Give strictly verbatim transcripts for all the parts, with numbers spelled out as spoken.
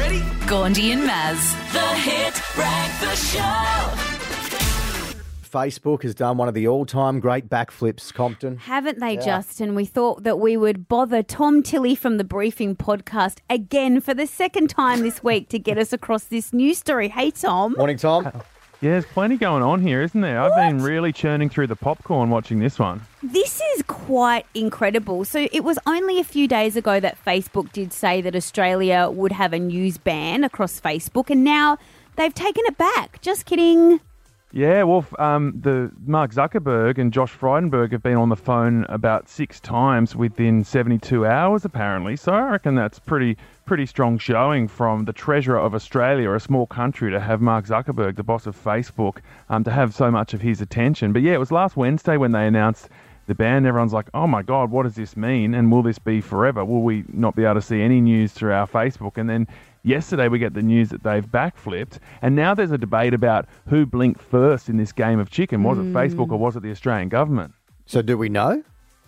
Ready? Gaundy and Maz, the Hit Breakfast Show. Facebook has done one of the all-time great backflips, Compton. Haven't they, Yeah. Justin? We thought that we would bother Tom Tilley from the Briefing podcast again for the second time this week to get us across this news story. Hey, Tom. Morning, Tom. Yeah, there's plenty going on here, isn't there? I've been really churning through the popcorn watching this one. This is quite incredible. So it was only a few days ago that Facebook did say that Australia would have a news ban across Facebook, and now they've taken it back. Just kidding. Yeah, well, um, the Mark Zuckerberg and Josh Frydenberg have been on the phone about six times within seventy-two hours, apparently. So I reckon that's pretty pretty strong showing from the treasurer of Australia, a small country, to have Mark Zuckerberg, the boss of Facebook, um, to have so much of his attention. But yeah, it was last Wednesday when they announced the ban. Everyone's like, oh my God, what does this mean? And will this be forever? Will we not be able to see any news through our Facebook? And then yesterday we get the news that they've backflipped, and now there's a debate about who blinked first in this game of chicken. Was mm. it Facebook or was it the Australian government? So do we know?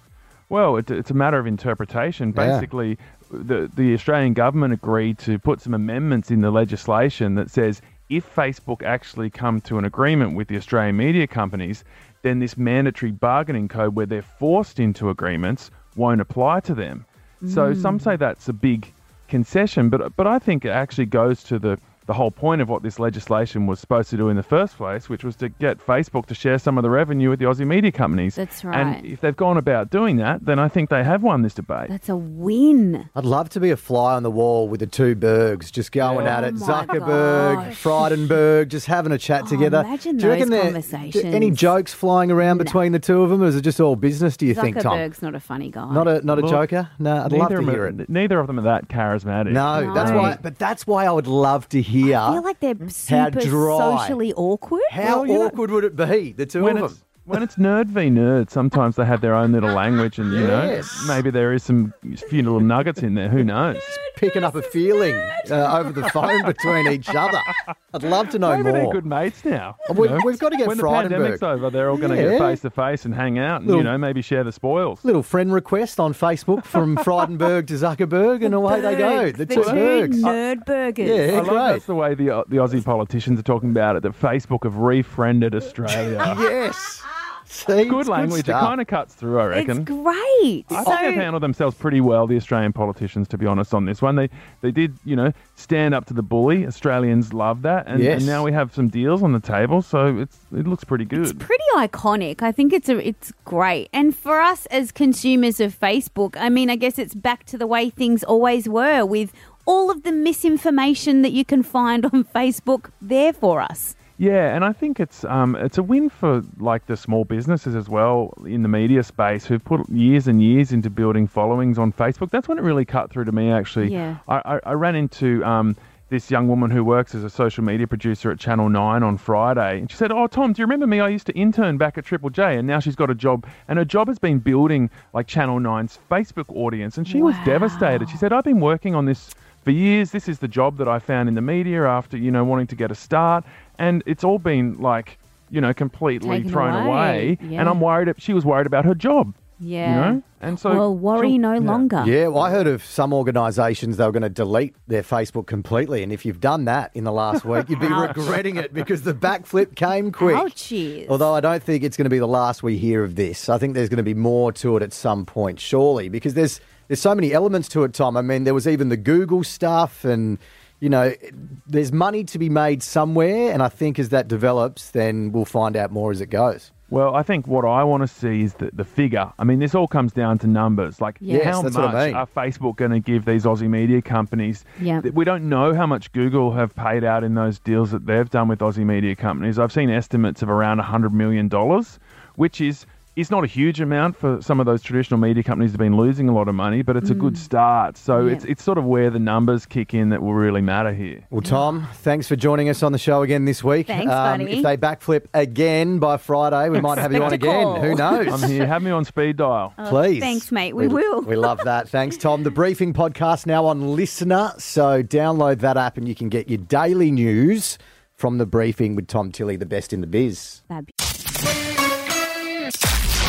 Well, it, it's a matter of interpretation. Basically, yeah. the, the Australian government agreed to put some amendments in the legislation that says if Facebook actually come to an agreement with the Australian media companies, then this mandatory bargaining code where they're forced into agreements won't apply to them. Mm. So some say that's a big concession, but but I think it actually goes to the, the whole point of what this legislation was supposed to do in the first place, which was to get Facebook to share some of the revenue with the Aussie media companies. That's right. And if they've gone about doing that, then I think they have won this debate. That's a win. I'd love to be a fly on the wall with the two Bergs just going Yeah. at it. Oh my Zuckerberg, gosh. Frydenberg, just having a chat Oh, together. imagine Do you reckon those there- conversations. d- any jokes flying around No. between the two of them, or is it just all business, do you think, Tom? Zuckerberg's not a funny guy. Not a not a Look, joker? No, I'd love to Neither of hear them- it. Neither of them are that charismatic. No, No. that's why. But that's why I would love to hear I feel like they're how super dry. socially awkward. How Well, you know- awkward would it be, the two When of it's, them? when it's nerd v nerd, sometimes they have their own little language, and you Yes. know, maybe there is some few little nuggets in there. Who knows? Picking up a feeling uh, over the phone between each other. I'd love to know Maybe more. they're good mates now. you We've- know? we've got to get when the Frydenberg. pandemic's over, they're all going to Yeah. get face to face and hang out, and Little- you know, maybe share the spoils. Little friend request on Facebook from Frydenberg to Zuckerberg, and away they go. The, The two two Bergs. nerd burgers. Yeah. I love great. that's the way the the Aussie politicians are talking about it. That Facebook have refriended Australia. Yes. See, Good it's language. It stuff. kind of cuts through, I reckon. It's great. I so, think they've handled themselves pretty well, the Australian politicians, to be honest, on this one. They they did, you know, stand up to the bully. Australians love that. And, Yes. and now we have some deals on the table, so it's it looks pretty good. It's pretty iconic. I think it's a, it's great. And for us as consumers of Facebook, I mean, I guess it's back to the way things always were, with all of the misinformation that you can find on Facebook there for us. Yeah, and I think it's um it's a win for like the small businesses as well in the media space who've put years and years into building followings on Facebook. That's when it really cut through to me, actually. Yeah. I, I, I ran into um this young woman who works as a social media producer at Channel nine on Friday. And she said, oh, Tom, do you remember me? I used to intern back at Triple J, and now she's got a job. And her job has been building like Channel nine's Facebook audience. And she was Wow. devastated. She said, I've been working on this for years. This is the job that I found in the media after, you know, wanting to get a start. And it's all been like, you know, completely Taken thrown away. away. Yeah. And I'm worried, she was worried about her job, Yeah. you know? And so well, worry she'll- no yeah. longer. Yeah, well, I heard of some organisations they were going to delete their Facebook completely, and if you've done that in the last week, you'd be Ouch. regretting it because the backflip came quick. Ouchies. Although I don't think it's going to be the last we hear of this. I think there's going to be more to it at some point, surely, because there's there's so many elements to it, Tom. I mean, there was even the Google stuff, and you know, there's money to be made somewhere, and I think as that develops, then we'll find out more as it goes. Well, I think what I want to see is the, the figure. I mean, this all comes down to numbers. Like, Yes, how that's much what I mean. are Facebook going to give these Aussie media companies? Yep. Th- We don't know how much Google have paid out in those deals that they've done with Aussie media companies. I've seen estimates of around one hundred million dollars, which is It's not a huge amount for some of those traditional media companies that have been losing a lot of money, but it's a good start. So Yeah. it's it's sort of where the numbers kick in that will really matter here. Well, Tom, thanks for joining us on the show again this week. Thanks, buddy. If they backflip again by Friday, we might have you on again. Spectacle. Who knows? I'm here. Have me on speed dial. Please. Thanks, mate. We will. We love that. Thanks, Tom. The Briefing podcast now on Listener. So download that app and you can get your daily news from The Briefing with Tom Tilley, the best in the biz. Fab.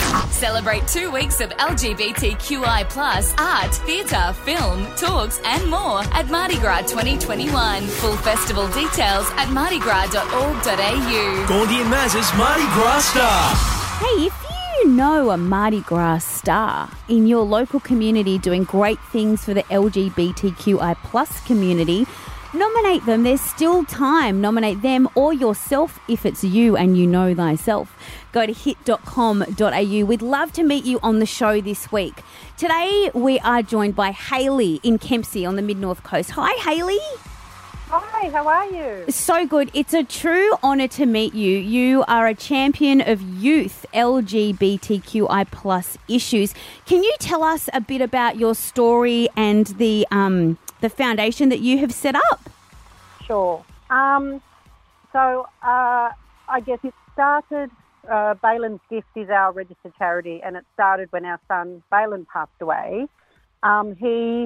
Celebrate two weeks of L G B T Q I plus art, theatre, film, talks and more at Mardi Gras twenty twenty-one. Full festival details at mardi gras dot org dot a u. Gordy and Maz's Mardi Gras Star. Hey, if you know a Mardi Gras star in your local community doing great things for the L G B T Q I plus community, nominate them. There's still time. Nominate them or yourself if it's you and you know thyself. Go to hit dot com dot a u. We'd love to meet you on the show this week. Today we are joined by Hayley in Kempsey on the Mid-North Coast. Hi, Hayley. Hi, how are you? So good. It's a true honour to meet you. You are a champion of youth L G B T Q I plus issues. Can you tell us a bit about your story and the um, the foundation that you have set up? Sure. Um, so uh, I guess it started, uh, Balin's Gift is our registered charity, and it started when our son Balin passed away. Um, he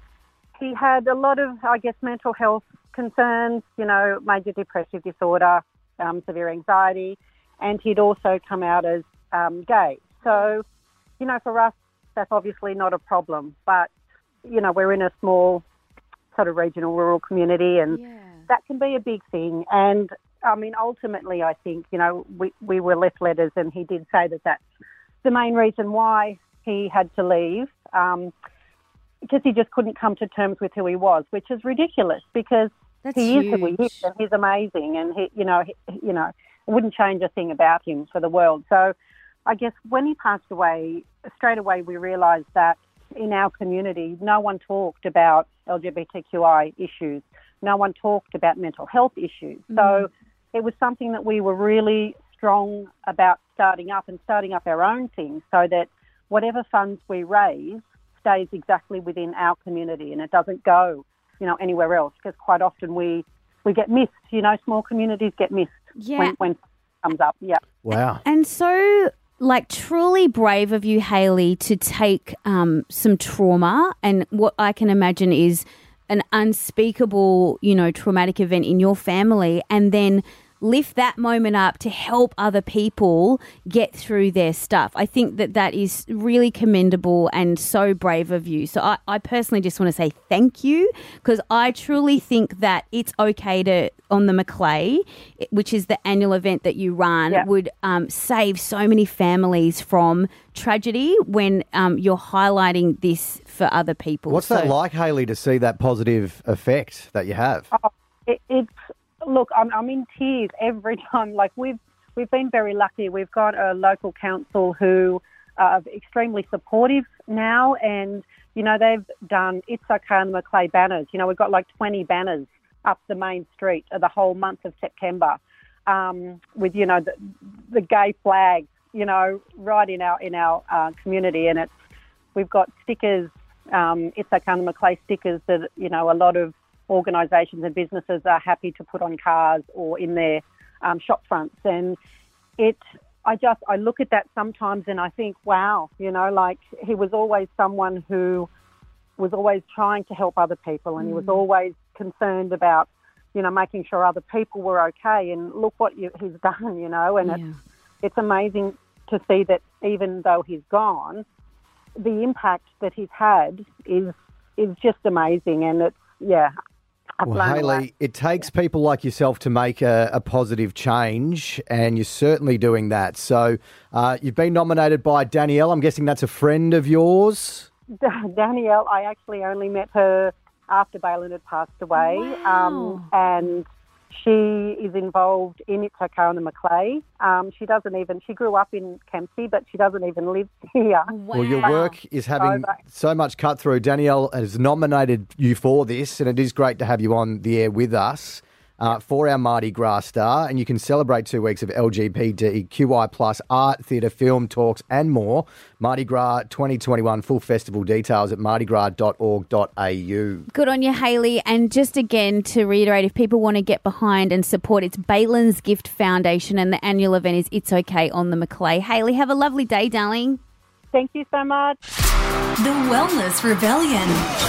he had a lot of, I guess, mental health concerns, you know, major depressive disorder, um, severe anxiety, and he'd also come out as um, gay. So, you know, for us, that's obviously not a problem, but, you know, we're in a small sort of regional rural community, and Yeah. that can be a big thing. And, I mean, ultimately, I think, you know, we, we were left letters, and he did say that that's the main reason why he had to leave, um, because he just couldn't come to terms with who he was, which is ridiculous because That's he is who he huge. is, and he's amazing, and he, you know, he, you know, I wouldn't change a thing about him for the world. So, I guess when he passed away, straight away we realised that in our community, no one talked about L G B T Q I issues. No one talked about mental health issues. Mm. So, it was something that we were really strong about starting up and starting up our own thing, so that whatever funds we raise stays exactly within our community and it doesn't go, you know, anywhere else, because quite often we, we get missed, you know, small communities get missed Yeah. when, when it comes up. Yeah. Wow. And so, like, truly brave of you, Hayley, to take um, some trauma and what I can imagine is an unspeakable, you know, traumatic event in your family, and then lift that moment up to help other people get through their stuff. I think that that is really commendable and so brave of you. So I, I personally just want to say thank you, because I truly think that it's okay to, on the Maclay, which is the annual event that you run, Yeah. would um, save so many families from tragedy when um, you're highlighting this for other people. What's So- that like, Hayley, to see that positive effect that you have? It, it's, look, I'm, I'm in tears every time. Like, we've we've been very lucky. We've got a local council who are extremely supportive now, and, you know, they've done It's Okay on the Maclay banners. You know, we've got like twenty banners up the main street the whole month of September um, with, you know, the, the gay flag, you know, right in our in our uh, community. And it's we've got stickers, um, It's Okay on the Maclay stickers that, you know, a lot of organisations and businesses are happy to put on cars or in their um, shop fronts. And it, I just, I look at that sometimes and I think, wow, you know, like, he was always someone who was always trying to help other people, and he was always concerned about, you know, making sure other people were okay. And look what you, he's done, you know, and Yeah. it's, it's amazing to see that even though he's gone, the impact that he's had is is just amazing. And it's, yeah, I've Well, blown Hayley, away. it takes people like yourself to make a, a positive change, and you're certainly doing that. So uh, you've been nominated by Danielle. I'm guessing that's a friend of yours. Danielle, I actually only met her after Balin had passed away, um, and she is involved in It's Okay on the Maclay. Um, she doesn't even, she grew up in Kempsey, but she doesn't even live here. Well, your work is having So- so much cut through. Danielle has nominated you for this, and it is great to have you on the air with us uh, for our Mardi Gras Star. And you can celebrate two weeks of L G B T Q I plus art, theatre, film, talks and more. Mardi Gras twenty twenty-one, full festival details at mardi gras dot org dot a u. Good on you, Hayley. And just again to reiterate, if people want to get behind and support, it's Balin's Gift Foundation, and the annual event is It's Okay on the Maclay. Hayley, have a lovely day, darling. Thank you so much. The Wellness Rebellion.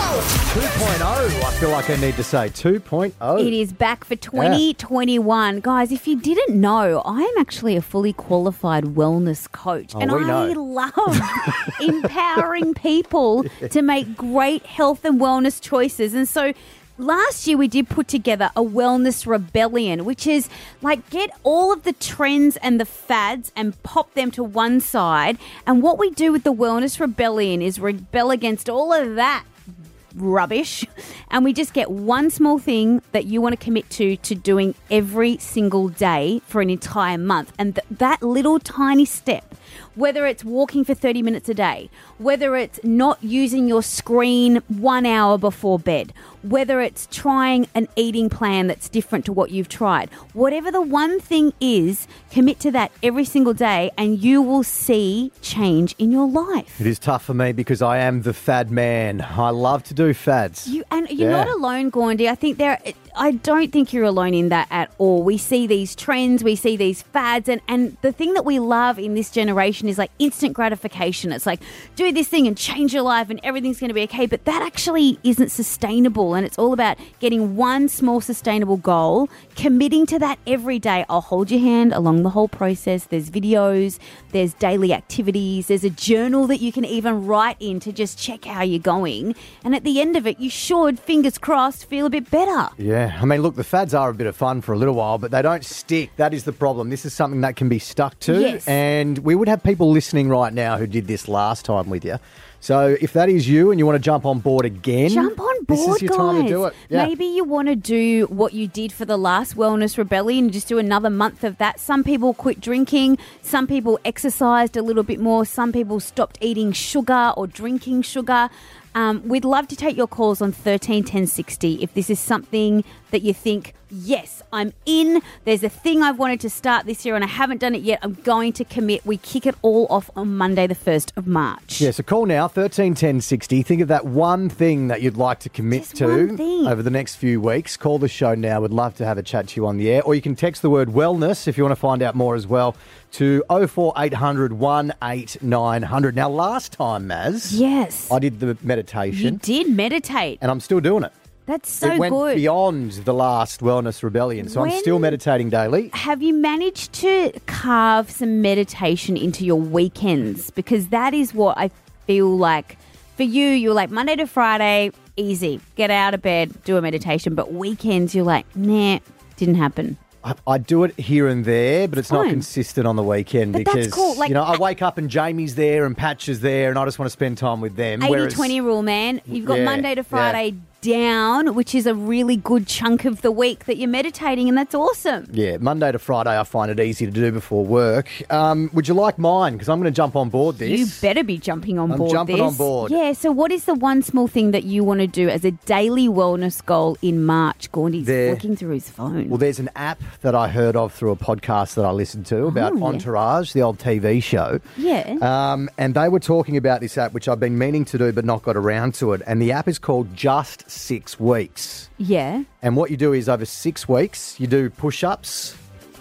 two point oh, I feel like I need to say two point oh. It is back for twenty twenty-one. Yeah. Guys, if you didn't know, I am actually a fully qualified wellness coach. Oh, and we I know. love empowering people to make great health and wellness choices. And so last year we did put together a wellness rebellion, which is like get all of the trends and the fads and pop them to one side. And what we do with the wellness rebellion is rebel against all of that rubbish, and we just get one small thing that you want to commit to to doing every single day for an entire month. And th- that little tiny step, whether it's walking for thirty minutes a day, whether it's not using your screen one hour before bed, whether it's trying an eating plan that's different to what you've tried, whatever the one thing is, commit to that every single day and you will see change in your life. It is tough for me because I am the fad man. I love to do fads. You and you're Yeah. not alone, Gaundy. I think there. I don't think you're alone in that at all. We see these trends, we see these fads, and, and the thing that we love in this generation is like instant gratification. It's like, do this thing and change your life and everything's going to be okay. But that actually isn't sustainable, and it's all about getting one small sustainable goal, committing to that every day. I'll hold your hand along the whole process. There's videos, there's daily activities, there's a journal that you can even write in to just check how you're going. And at the end of it, you should, fingers crossed, feel a bit better. Yeah, I mean, look, the fads are a bit of fun for a little while, but they don't stick. That is the problem. This is something that can be stuck to. Yes. And we would have people listening right now who did this last time with you. So if that is you and you want to jump on board again, Jump on board, this is your guys. time to do it. Yeah. Maybe you want to do what you did for the last Wellness Rebellion and just do another month of that. Some people quit drinking. Some people exercised a little bit more. Some people stopped eating sugar or drinking sugar. Um, we'd love to take your calls on thirteen ten sixty if this is something that you think, yes, I'm in. There's a thing I've wanted to start this year and I haven't done it yet. I'm going to commit. We kick it all off on Monday, the first of March. Yeah, so call now, thirteen ten sixty. Think of that one thing that you'd like to commit Just to one thing. over the next few weeks. Call the show now. We'd love to have a chat to you on the air. Or you can text the word wellness if you want to find out more as well to oh four eight hundred one eight nine hundred. Now, last time, Maz, Yes. I did the You meditation did meditate. and I'm still doing it. That's so it went good. beyond the last Wellness Rebellion, so When- I'm still meditating daily. Have you managed to carve some meditation into your weekends? Because that is what I feel like for you. You're like Monday to Friday, easy. Get out of bed, do a meditation. But weekends, you're like, nah, didn't happen. I, I do it here and there, but it's not Fine. consistent on the weekend But that's because cool. Like, you know I I- wake up and Jamie's there and Patch is there, and I just want to spend time with them. eighty twenty rule, man. You've got Yeah, Monday to yeah. Friday down, which is a really good chunk of the week that you're meditating, and that's awesome. Yeah, Monday to Friday I find it easy to do before work. Um, would you like mine? Because I'm going to jump on board this. You better be jumping on I'm board jumping this. on board. Yeah, so what is the one small thing that you want to do as a daily wellness goal in March? Gaundy's There- flicking through his phone. Well, there's an app that I heard of through a podcast that I listened to about Oh, yeah. Entourage, the old T V show. Yeah. Um, and they were talking about this app, which I've been meaning to do but not got around to it. And the app is called Just Six Weeks. Yeah. And what you do is over six weeks, you do push-ups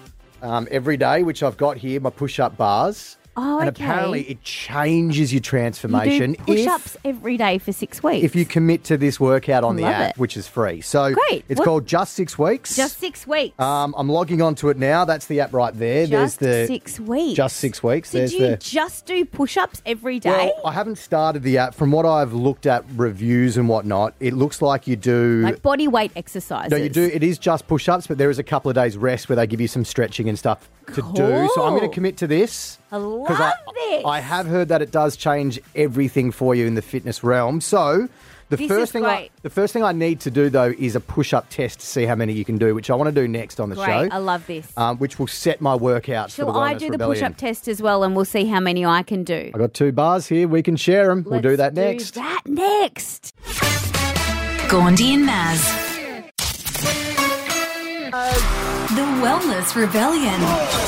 um, every day, which I've got here, my push-up bars. Oh, and okay. apparently it changes your You transformation do push-ups if, every day for six weeks. if you commit to this workout on the Love app, it. which is free. So Great. it's What- called Just Six Weeks. Just six weeks. Um, I'm logging onto it now. That's the app right there. just There's the six weeks. Just Six Weeks. So There's do you the just do push-ups every day? Well, I haven't started the app. From what I've looked at reviews and whatnot, it looks like you do. like body weight exercises. no, you do. It is just push-ups, but there is a couple of days rest where they give you some stretching and stuff to do. So I'm going to Cool. commit to this. I 'cause love I, this. I have heard that it does change everything for you in the fitness realm. So the This first is thing I, great. the first thing I need to do though is a push-up test to see how many you can do, which I want to do next on the Great. show. I love this. Um, which will set my workouts for Shall the I Wellness do the Rebellion. push-up test as well, and we'll see how many I can do? I got two bars here. We can share them. We'll do Let's that next. Do that next. Gaundy and Maz. The Wellness Rebellion.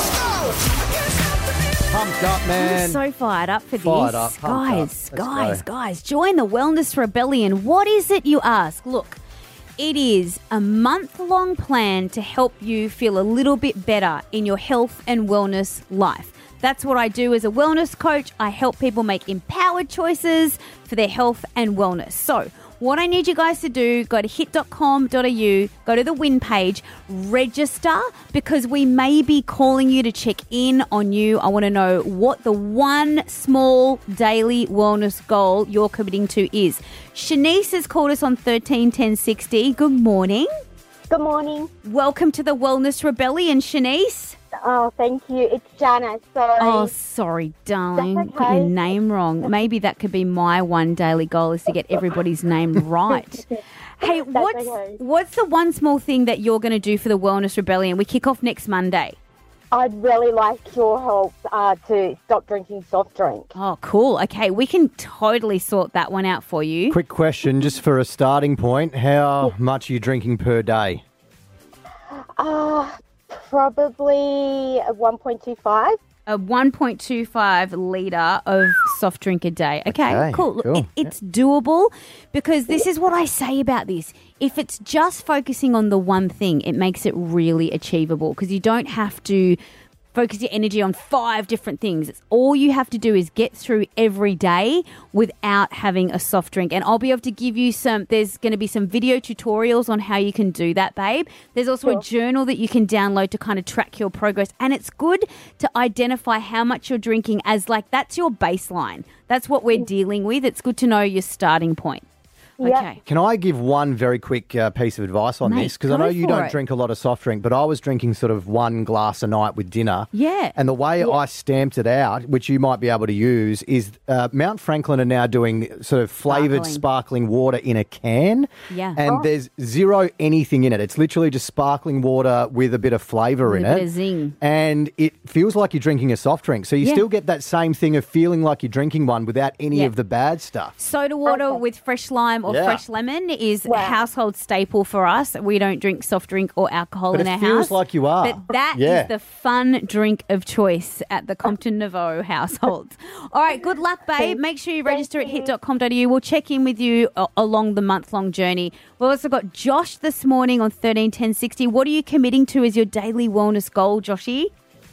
Pumped up, man. I'm so fired up for Fired this. up, pumped guys, up. Let's guys, go. guys, join the Wellness Rebellion. What is it, you ask? Look, it is a month-long plan to help you feel a little bit better in your health and wellness life. That's what I do as a wellness coach. I help people make empowered choices for their health and wellness. So, What I need you guys to do, go to hit dot com dot a u, go to the win page, register, because we may be calling you to check in on you. I want to know what the one small daily wellness goal you're committing to is. Shanice has called us on thirteen ten sixty. Good morning. Good morning. Welcome to the Wellness Rebellion, Shanice. Oh, thank you. It's Jana. Sorry. Oh, sorry, darling. That's Got your okay. name wrong. Maybe that could be my one daily goal, is to get everybody's name right. Hey, what's okay. what's the one small thing that you're going to do for the Wellness Rebellion? We kick off next Monday. I'd really like your help uh, to stop drinking soft drink. Oh, cool. Okay, we can totally sort that one out for you. Quick question, just for a starting point. How much are you drinking per day? Uh, probably one point two five. A one point two five litre of soft drink a day. Okay, Okay, cool. Look, cool. It, it's doable, because this is what I say about this. If it's just focusing on the one thing, it makes it really achievable, because you don't have to focus your energy on five different things. It's all you have to do is get through every day without having a soft drink. And I'll be able to give you some, there's going to be some video tutorials on how you can do that, babe. There's also a journal that you can download to kind of track your progress. And it's good to identify how much you're drinking as, like, that's your baseline. That's what we're dealing with. It's good to know your starting point. Yeah. Okay. Can I give one very quick uh, piece of advice on Mate, this? Because I go know you for don't it. drink a lot of soft drink, but I was drinking sort of one glass a night with dinner. Yeah. And the way I stamped it out, which you might be able to use, is uh, Mount Franklin are now doing sort of flavoured Sparkling. sparkling water in a can. Yeah. And there's zero anything in it. It's literally just sparkling water with a bit of flavour in With a it. bit of zing. And it feels like you're drinking a soft drink. So you Yeah. still get that same thing of feeling like you're drinking one without any Yeah. of the bad stuff. Soda water Okay. with fresh lime or Yeah. fresh lemon is a Wow. household staple for us. We don't drink soft drink or alcohol But in it our feels house. like you are. But that is Yeah. the fun drink of choice at the Compton Nouveau household. All right, good luck, babe. Make sure you register at hit dot com dot a u. We'll check in with you uh, along the month-long journey. We've also got Josh this morning on thirteen ten sixty. What are you committing to as your daily wellness goal, Joshy?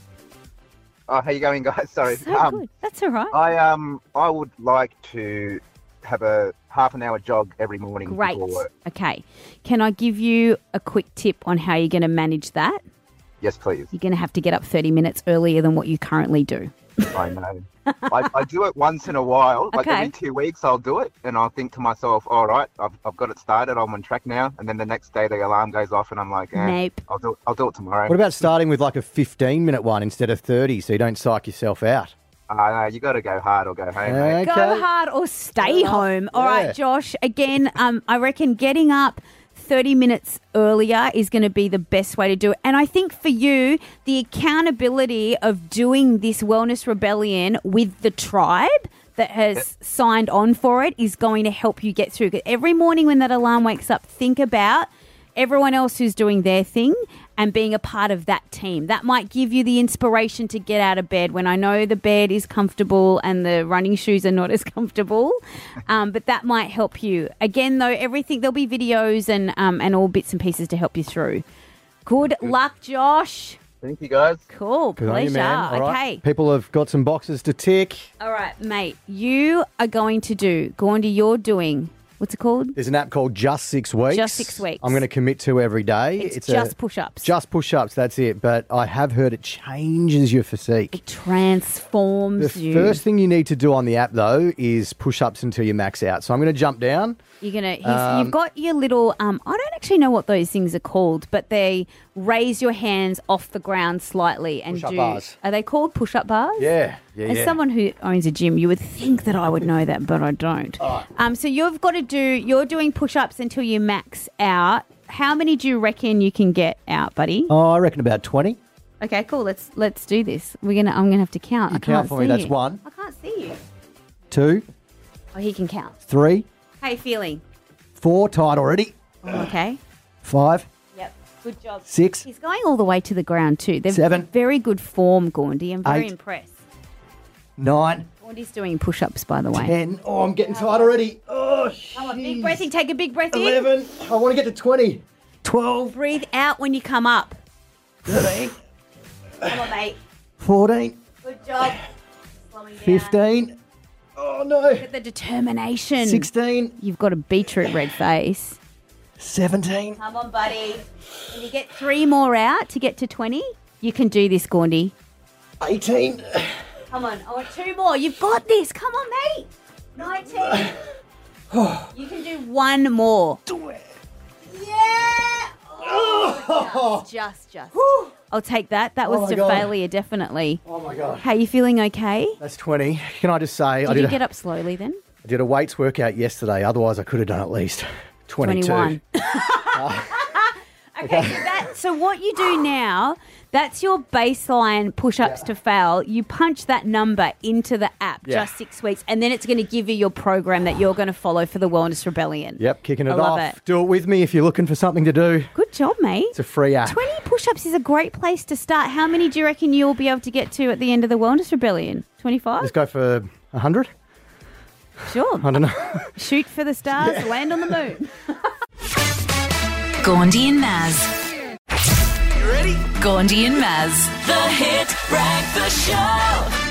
Oh, how you going, guys? Sorry. So um, good. That's all right. I um I would like to have a half an hour jog every morning Great. before work. Okay. Can I give you a quick tip on how you're going to manage that? Yes, please. You're going to have to get up thirty minutes earlier than what you currently do. I know. I, I do it once in a while, like Okay. every two weeks I'll do it, and I'll think to myself, all right, I've, I've got it started, I'm on track now, and then the next day the alarm goes off and I'm like, eh, Nope. I'll do it, I'll do it tomorrow. What about starting with like a fifteen minute one instead of thirty so you don't psych yourself out? Uh, no, you got to go hard or go home, mate. Okay. Go hard or stay home. All Yeah. right, Josh. Again, um, I reckon getting up thirty minutes earlier is going to be the best way to do it. And I think for you, the accountability of doing this Wellness Rebellion with the tribe that has signed on for it is going to help you get through. 'Cause every morning when that alarm wakes up, think about everyone else who's doing their thing and being a part of that team. That might give you the inspiration to get out of bed when I know the bed is comfortable and the running shoes are not as comfortable. Um, but that might help you. Again, though, everything, there'll be videos and, um, and all bits and pieces to help you through. Good luck, Josh. Thank you, guys. Cool. Good on you, Pleasure. man. All right. Okay. People have got some boxes to tick. All right, mate. You are going to do, go on to your doing. What's it called? There's an app called Just Six Weeks. Just Six Weeks. I'm going to commit to every day. It's, a- just push-ups. Just push-ups, that's it. But I have heard it changes your physique. It transforms The you. first thing you need to do on the app, though, is push-ups until you max out. So I'm going to jump down. You're gonna. He's, Um, you've got your little. Um, I don't actually know what those things are called, but they raise your hands off the ground slightly and Push-up do. bars. Are they called push-up bars? Yeah, yeah, As yeah. someone who owns a gym, you would think that I would know that, but I don't. Um, so you've got to do. You're doing push-ups until you max out. How many do you reckon you can get out, buddy? Oh, I reckon about twenty. Okay, cool. Let's let's do this. We're gonna. I'm gonna have to count. You I count can't for me, see that's you. one. I can't see you. Two, Oh, he can count. three, How you feeling? four, tight already. Okay. Five, Yep. Good job. six, He's going all the way to the ground too. They're Seven. very good form, Gaundy. I'm very Eight. impressed. nine, Gaundy's doing push-ups, by the way. ten. Oh, I'm getting tight already. Oh, Come on, big jeez. breath in. Take a big breath in. eleven. I want to get to twenty. twelve, Breathe out when you come up. thirteen, Come on, mate. fourteen, Good job. Slowing down. fifteen. Oh, no. Look at the determination. sixteen. You've got a beetroot red face. seventeen. Come on, buddy. When you get three more out to get to twenty, you can do this, Gaundy. eighteen. Come on, I want two more. You've got this. Come on, mate. nineteen. You can do one more. Do it. Yeah. Oh, just, just, just. I'll take that. That was Oh my to God. failure, definitely. Oh, my God. Hey, you feeling okay? That's twenty. Can I just say, Did I did, you a, get up slowly then? I did a weights workout yesterday. Otherwise, I could have done at least twenty-two. twenty-one. Okay, so that so what you do now, that's your baseline push-ups to fail. You punch that number into the app, Yeah. just six weeks, and then it's going to give you your program that you're going to follow for the Wellness Rebellion. Yep, kicking it I love off. it. Do it with me if you're looking for something to do. Good job, mate. It's a free app. twenty push-ups is a great place to start. How many do you reckon you'll be able to get to at the end of the Wellness Rebellion? twenty-five? Let's go for one hundred. Sure. I don't know. Shoot for the stars, land on the moon. Gaundy and Maz. You ready? Gaundy and Maz. The Hit Breakfast Show.